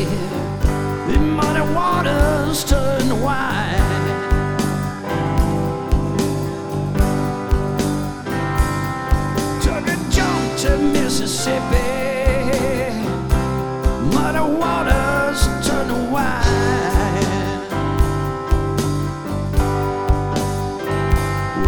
the muddy waters turn wide. Took a jump to Mississippi, muddy water